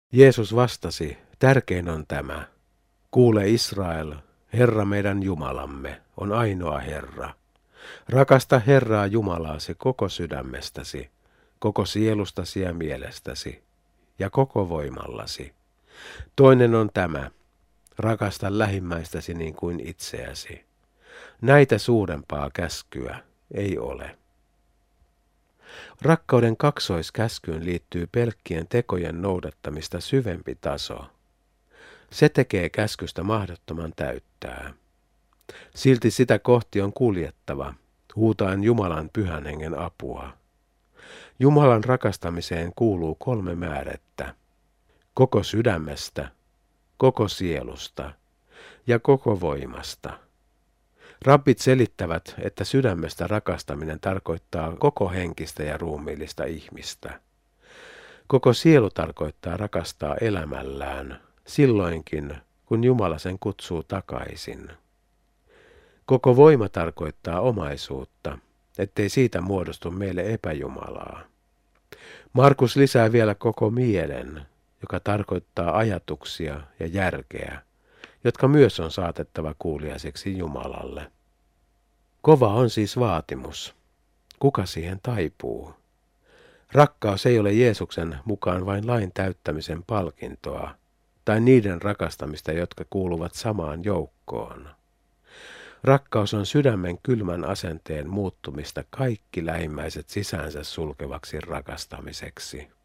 Jeesus vastasi, tärkein on tämä. Kuule Israel, Herra meidän Jumalamme on ainoa Herra. Rakasta Herraa Jumalaasi koko sydämestäsi, koko sielustasi ja mielestäsi ja koko voimallasi. Toinen on tämä, rakasta lähimmäistäsi niin kuin itseäsi. Näitä suurempaa käskyä ei ole. Rakkauden kaksoiskäskyyn liittyy pelkkien tekojen noudattamista syvempi taso. Se tekee käskystä mahdottoman täyttää. Silti sitä kohti on kuljettava, huutaen Jumalan pyhän hengen apua. Jumalan rakastamiseen kuuluu 3 määrettä. Koko sydämestä, koko sielusta ja koko voimasta. Rabbit selittävät, että sydämestä rakastaminen tarkoittaa koko henkistä ja ruumiillista ihmistä. Koko sielu tarkoittaa rakastaa elämällään, silloinkin, kun Jumala sen kutsuu takaisin. Koko voima tarkoittaa omaisuutta, ettei siitä muodostu meille epäjumalaa. Markus lisää vielä koko mielen, joka tarkoittaa ajatuksia ja järkeä, jotka myös on saatettava kuuliaiseksi Jumalalle. Kova on siis vaatimus. Kuka siihen taipuu? Rakkaus ei ole Jeesuksen mukaan vain lain täyttämisen palkintoa, tai niiden rakastamista, jotka kuuluvat samaan joukkoon. Rakkaus on sydämen kylmän asenteen muuttumista kaikki lähimmäiset sisäänsä sulkevaksi rakastamiseksi.